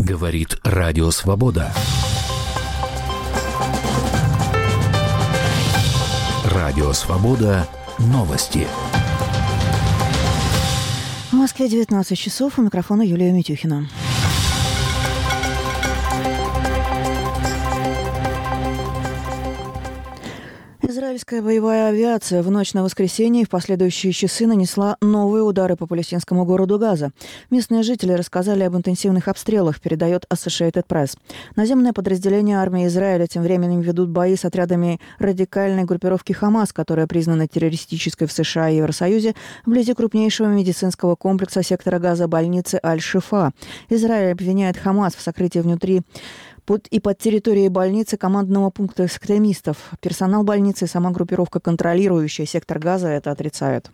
Говорит Радио Свобода. Радио Свобода. Новости. В Москве 19 часов. У микрофона Юлия Митюхина. Израильская боевая авиация в ночь на воскресенье и в последующие часы нанесла новые удары по палестинскому городу Газа. Местные жители рассказали об интенсивных обстрелах, передает Associated Press. Наземные подразделения армии Израиля тем временем ведут бои с отрядами радикальной группировки «Хамас», которая признана террористической в США и Евросоюзе, вблизи крупнейшего медицинского комплекса сектора Газа больницы Аль-Шифа. Израиль обвиняет «Хамас» в сокрытии внутри и под территорией больницы командного пункта экстремистов. Персонал больницы и сама группировка, контролирующая сектор Газа, это отрицают.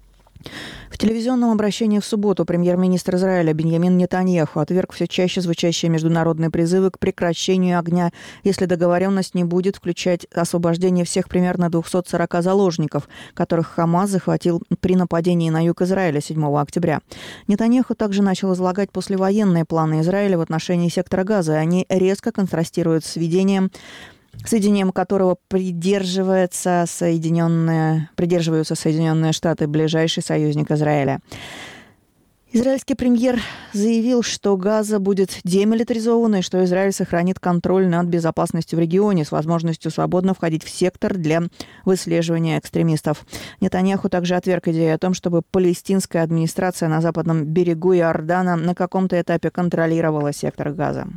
В телевизионном обращении в субботу премьер-министр Израиля Биньямин Нетаньяху отверг все чаще звучащие международные призывы к прекращению огня, если договоренность не будет включать освобождение всех примерно 240 заложников, которых Хамас захватил при нападении на юг Израиля 7 октября. Нетаньяху также начал излагать послевоенные планы Израиля в отношении сектора Газа, и они резко контрастируют с сведением которого придерживаются Соединенные Штаты, ближайший союзник Израиля. Израильский премьер заявил, что Газа будет демилитаризована и что Израиль сохранит контроль над безопасностью в регионе с возможностью свободно входить в сектор для выслеживания экстремистов. Нетаньяху также отверг идею о том, чтобы палестинская администрация на западном берегу Иордана на каком-то этапе контролировала сектор Газа.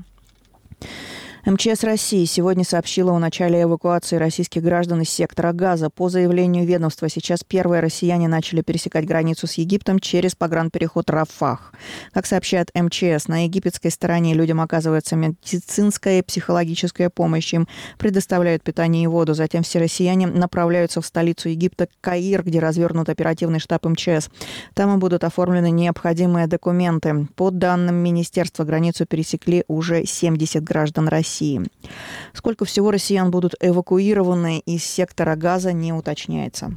МЧС России сегодня сообщила о начале эвакуации российских граждан из сектора Газа. По заявлению ведомства, сейчас первые россияне начали пересекать границу с Египтом через погранпереход Рафах. Как сообщает МЧС, на египетской стороне людям оказывается медицинская и психологическая помощь. Им предоставляют питание и воду. Затем все россияне направляются в столицу Египта, Каир, где развернут оперативный штаб МЧС. Там им будут оформлены необходимые документы. По данным министерства, границу пересекли уже 70 граждан России. Сколько всего россиян будут эвакуированы из сектора Газа, не уточняется.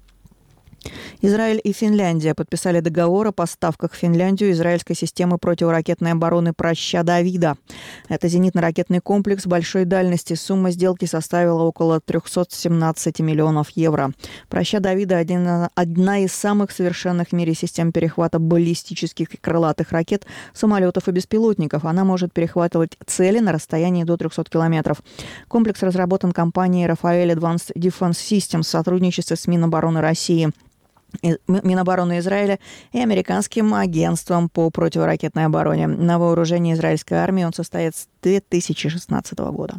Израиль и Финляндия подписали договор о поставках в Финляндию израильской системы противоракетной обороны «Проща Давида». Это зенитно-ракетный комплекс большой дальности. Сумма сделки составила около 317 миллионов евро. «Проща Давида» – одна из самых совершенных в мире систем перехвата баллистических и крылатых ракет, самолетов и беспилотников. Она может перехватывать цели на расстоянии до 300 километров. Комплекс разработан компанией Rafael Advanced Defense Systems в сотрудничестве с Минобороны России, Минобороны Израиля и американским агентством по противоракетной обороне. На вооружении израильской армии он состоит с 2016 года.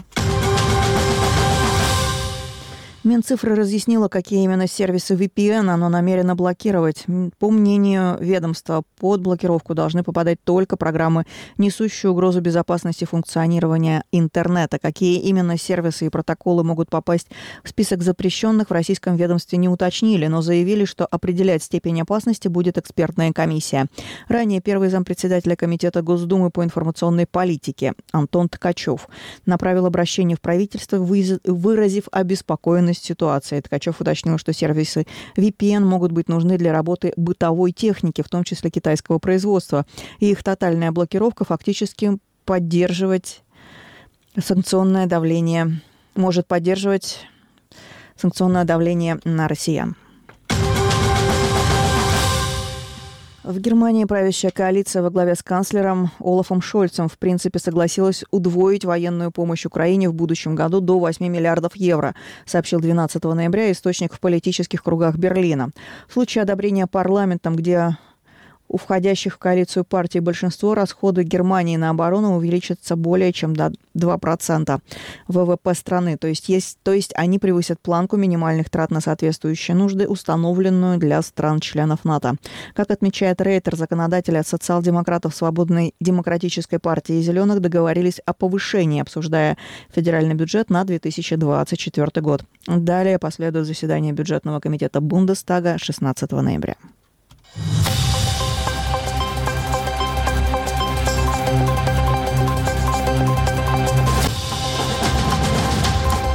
Минцифры разъяснила, какие именно сервисы VPN оно намерено блокировать. По мнению ведомства, под блокировку должны попадать только программы, несущие угрозу безопасности функционирования интернета. Какие именно сервисы и протоколы могут попасть в список запрещенных, в российском ведомстве не уточнили, но заявили, что определять степень опасности будет экспертная комиссия. Ранее первый зампредседателя Комитета Госдумы по информационной политике Антон Ткачев направил обращение в правительство, выразив обеспокоенность ситуации. Ткачев уточнил, что сервисы VPN могут быть нужны для работы бытовой техники, в том числе китайского производства. И их тотальная блокировка фактически может поддерживать санкционное давление на россиян. В Германии правящая коалиция во главе с канцлером Олафом Шольцем в принципе согласилась удвоить военную помощь Украине в будущем году до 8 миллиардов евро, сообщил 12 ноября источник в политических кругах Берлина. В случае одобрения парламентом, где у входящих в коалицию партий большинство, расходы Германии на оборону увеличатся более чем до 2% ВВП страны. То есть они превысят планку минимальных трат на соответствующие нужды, установленную для стран-членов НАТО. Как отмечает Рейтер, законодатели от социал-демократов, Свободной демократической партии и Зеленых договорились о повышении, обсуждая федеральный бюджет на 2024 год. Далее последует заседание бюджетного комитета Бундестага 16 ноября.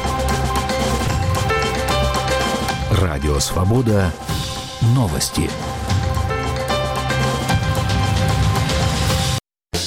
Радио Свобода. Новости.